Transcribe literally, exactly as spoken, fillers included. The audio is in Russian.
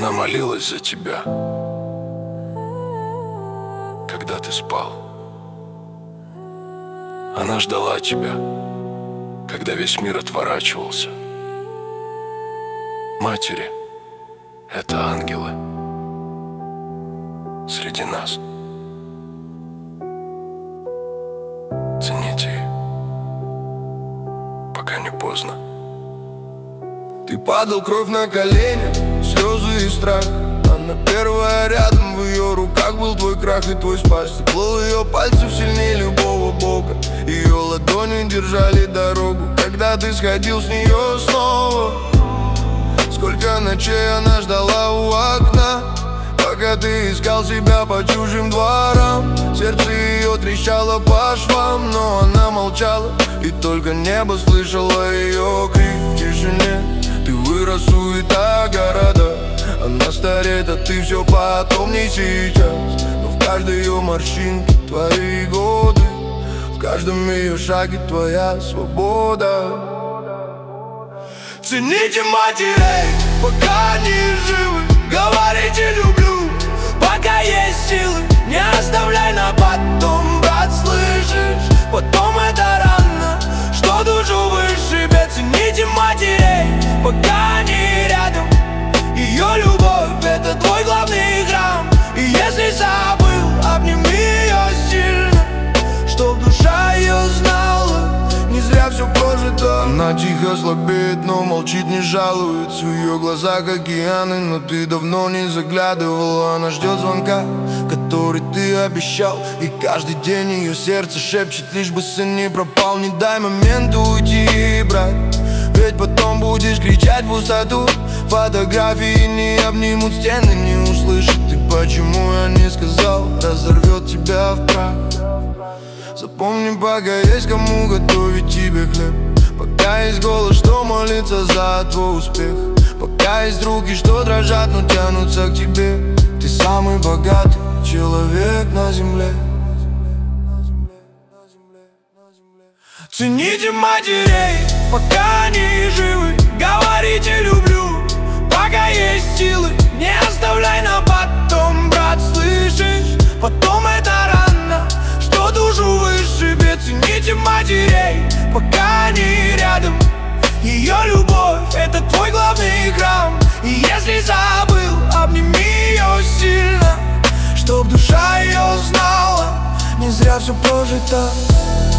Она молилась за тебя, когда ты спал. Она ждала тебя, когда весь мир отворачивался. Матери — это ангелы среди нас. Цените их, пока не поздно. Ты падал, кровь на колени, слезы и страх. Она первая рядом, в ее руках был твой крах и твой спас. Тепло ее пальцев сильнее любого бога. Ее ладони держали дорогу, когда ты сходил с нее снова. Сколько ночей она ждала у окна, пока ты искал себя по чужим дворам. Сердце ее трещало по швам, но она молчала, и только небо слышало ее крик в тишине. Ты вырос, суета города, она стареет, а ты все потом, не сейчас. Но в каждой ее морщинке твои годы, в каждом ее шаге твоя свобода. Цените матерей, пока они живы. Говорите люблю, пока есть силы. Не оставляй на потом, брат, слышишь? Потом это рано, что душу вышибет. Цените матерей, пока они рядом. Ее любовь — это твой главный храм. И если забыл, обними ее сильно, чтоб душа ее знала, не зря все прожито. Она тихо слабеет, но молчит, не жалуется. В ее глазах океаны, но ты давно не заглядывала. Она ждет звонка, который ты обещал, и каждый день ее сердце шепчет, лишь бы сын не пропал. Не дай моменту уйти, брат, ведь потом будешь кричать в пустоту. Фотографии не обнимут стены, не услышат. И почему я не сказал, разорвет тебя в прах. Запомни, пока есть кому готовить тебе хлеб, пока есть голос, что молится за твой успех, пока есть руки, что дрожат, но тянутся к тебе. Ты самый богатый человек на земле. Цените матерей, пока они живы. Говорите люблю, пока есть силы. Не оставляй на потом, брат, слышишь? Потом это рано, что душу вышибет. Цените матерей, пока они рядом. Ее любовь — это твой главный храм. И если забыл, обними ее сильно, чтоб душа ее знала, не зря все прожито.